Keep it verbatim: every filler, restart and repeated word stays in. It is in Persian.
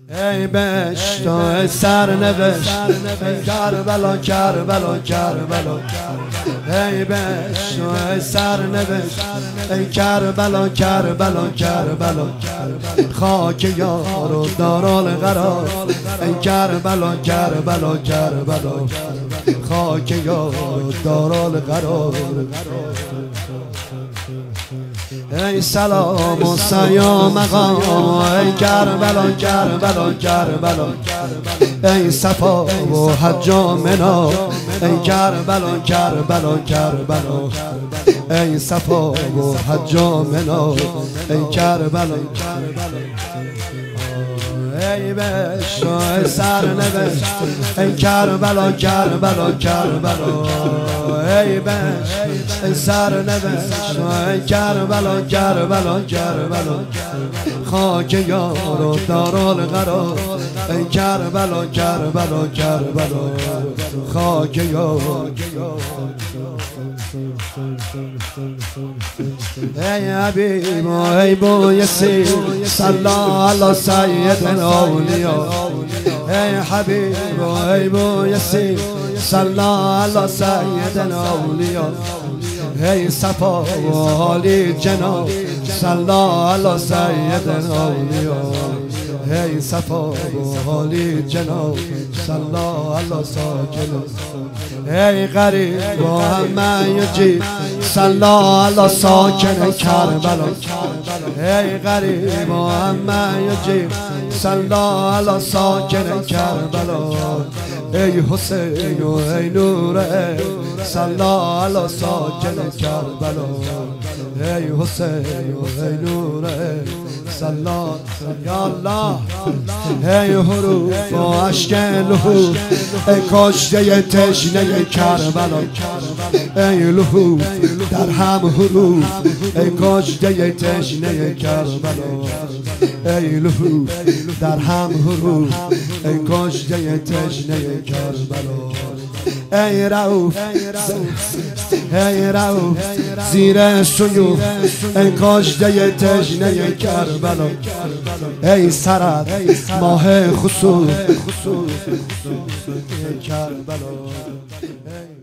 ای بشت و سرنوشت ای کربلا کربلا کربلا ای بشت و سرنوشت ای کربلا کربلا کربلا خاک یار و دارالقرار ای کربلا کربلا کربلا خاک یار و دارالقرار ای سلام و سیام مقام ای کربلا کربلا کربلا ای صفا و حج و منا ای کربلا کربلا کربلا ای صفا و حج و منا ای کربلا ای بشت و سرنوشت ای کربلا کربلا کربلا ای بشت ای سرنوشت ای کربلا کربلا کربلا خاک یار و دارالقرار ای کربلا کربلا کربلا خاک یار ای حبیب و ای بویسی صلی علی سید الاولیاء ای حبیب و ای بویسی صلی علی سید الاولیاء ای صفا و عالی جناب صلی علی سید الاولیاء ای صفا و عالی جناب صلی علی ساکن ای غریب و همه یجیب صلی علی ساکن کربلا ای غریب و همه یجیب صلی علی ساکن کربلا ای حسین و ای نور ای صلی علی ساکن کربلا ای حسین و ای نور ای صلی یا الله ای حروف و اشک لحوف ای کشته تشنه کربلا ای لحوف در هم حروف ای کشته تشنه کربلا ای لحوف در هم حروف ای کشته تشنه کربلا ای رؤوف ای رؤوف زیر شیوخ ای کشته تشنه کربلا ای سرد ماه خسوف کربلا